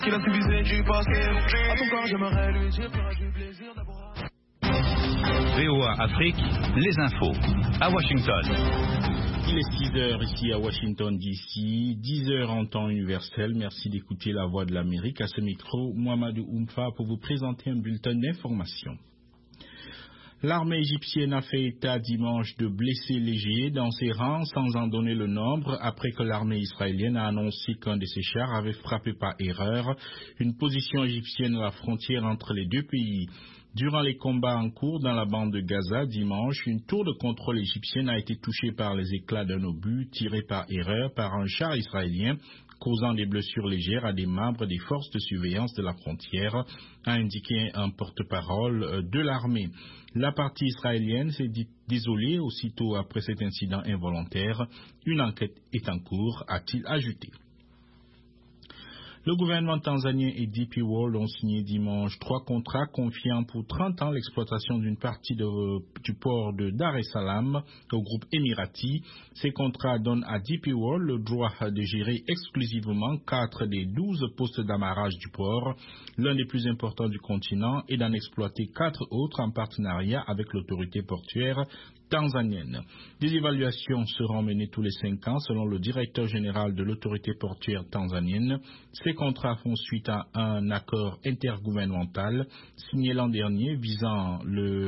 Qu'il a suffisé du passé. À ton corps, j'aimerais lui dire qu'il du plaisir d'avoir. VOA Afrique, les infos. À Washington. Il est 6 heures ici à Washington DC, 10 heures en temps universel. Merci d'écouter la voix de l'Amérique. À ce micro, Mohamedou Oumfa pour vous présenter un bulletin d'information. L'armée égyptienne a fait état dimanche de blessés légers dans ses rangs sans en donner le nombre après que l'armée israélienne a annoncé qu'un de ses chars avait frappé par erreur une position égyptienne à la frontière entre les deux pays. Durant les combats en cours dans la bande de Gaza dimanche, une tour de contrôle égyptienne a été touchée par les éclats d'un obus tiré par erreur par un char israélien, causant des blessures légères à des membres des forces de surveillance de la frontière, a indiqué un porte-parole de l'armée. La partie israélienne s'est dit désolée aussitôt après cet incident involontaire. Une enquête est en cours, a-t-il ajouté. Le gouvernement tanzanien et DP World ont signé dimanche 3 contrats confiant pour 30 ans l'exploitation d'une partie du port de Dar es Salaam au groupe émirati. Ces contrats donnent à DP World le droit de gérer exclusivement 4 des 12 postes d'amarrage du port, l'un des plus importants du continent, et d'en exploiter 4 autres en partenariat avec l'autorité portuaire tanzanienne. Des évaluations seront menées tous les 5 ans selon le directeur général de l'autorité portuaire tanzanienne. Ces contrats font suite à un accord intergouvernemental signé l'an dernier visant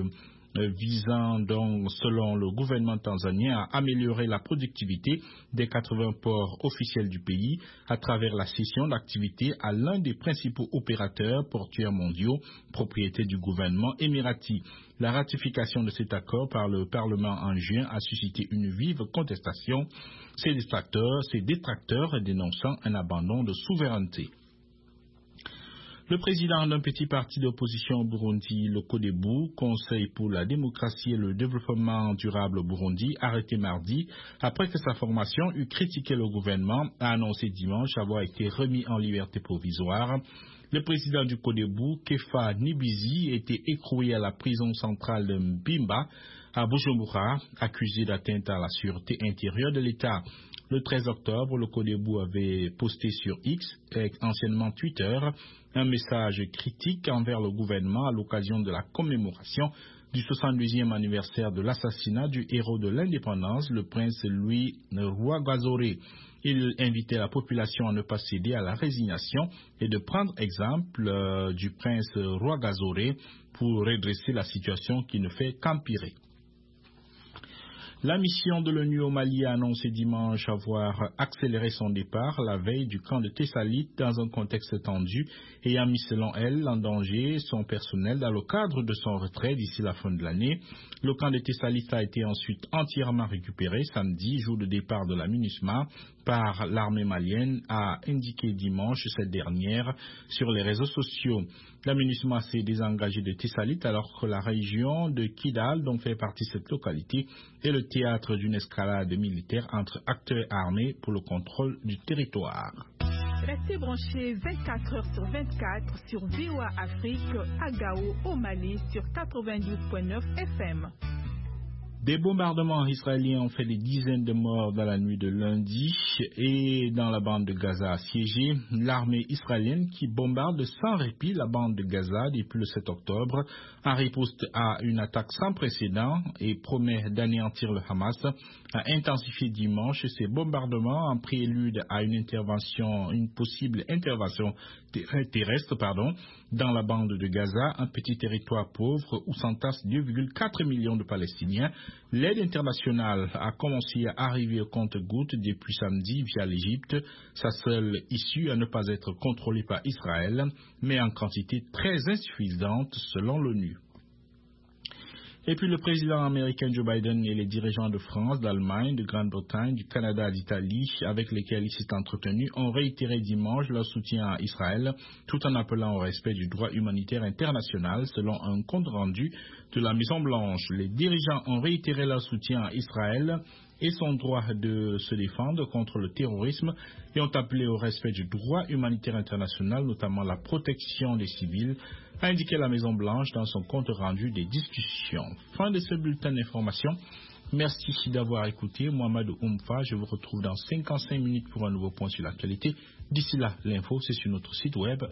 donc, selon le gouvernement tanzanien, à améliorer la productivité des 80 ports officiels du pays à travers la cession d'activités à l'un des principaux opérateurs portuaires mondiaux, propriété du gouvernement émirati. La ratification de cet accord par le Parlement en juin a suscité une vive contestation, ses détracteurs dénonçant un abandon de souveraineté. Le président d'un petit parti d'opposition au Burundi, le Codebu, Conseil pour la démocratie et le développement durable au Burundi, arrêté mardi après que sa formation eut critiqué le gouvernement, a annoncé dimanche avoir été remis en liberté provisoire. Le président du Codebu, Kefa Nibizi, était écroué à la prison centrale de Mbimba, à Bujumbura, accusé d'atteinte à la sûreté intérieure de l'État. Le 13 octobre, le Codebu avait posté sur X, anciennement Twitter, un message critique envers le gouvernement à l'occasion de la commémoration du 72e anniversaire de l'assassinat du héros de l'indépendance, le prince Louis Rwagasore. Il invitait la population à ne pas céder à la résignation et de prendre exemple du prince Rwagasore pour redresser la situation qui ne fait qu'empirer. La mission de l'ONU au Mali a annoncé dimanche avoir accéléré son départ la veille du camp de Tessalit dans un contexte tendu et a mis selon elle en danger son personnel dans le cadre de son retrait d'ici la fin de l'année. Le camp de Tessalit a été ensuite entièrement récupéré samedi, jour de départ de la MINUSMA, par l'armée malienne, a indiqué dimanche cette dernière sur les réseaux sociaux. La MINUSMA s'est désengagée de Tessalit alors que la région de Kidal, dont fait partie cette localité, est le théâtre d'une escalade militaire entre acteurs armés pour le contrôle du territoire. Restez branchés 24 heures sur 24 sur VOA Afrique à Gao au Mali sur 92.9 FM. Des bombardements israéliens ont fait des dizaines de morts dans la nuit de lundi et dans la bande de Gaza assiégée. L'armée israélienne qui bombarde sans répit la bande de Gaza depuis le 7 octobre en riposte à une attaque sans précédent et promet d'anéantir le Hamas a intensifié dimanche ces bombardements en prélude à une possible intervention terrestre dans la bande de Gaza, un petit territoire pauvre où s'entassent 2,4 millions de Palestiniens. L'aide internationale a commencé à arriver au compte-gouttes depuis samedi via l'Égypte, sa seule issue à ne pas être contrôlée par Israël, mais en quantité très insuffisante selon l'ONU. Et puis le président américain Joe Biden et les dirigeants de France, d'Allemagne, de Grande-Bretagne, du Canada et d'Italie, avec lesquels il s'est entretenu, ont réitéré dimanche leur soutien à Israël, tout en appelant au respect du droit humanitaire international, selon un compte rendu de la Maison-Blanche. Les dirigeants ont réitéré leur soutien à Israël et son droit de se défendre contre le terrorisme et ont appelé au respect du droit humanitaire international, notamment la protection des civils, a indiqué la Maison-Blanche dans son compte rendu des discussions. Fin de ce bulletin d'information. Merci d'avoir écouté. Mohamedou Oumfa, je vous retrouve dans 55 minutes pour un nouveau point sur l'actualité. D'ici là, l'info, c'est sur notre site web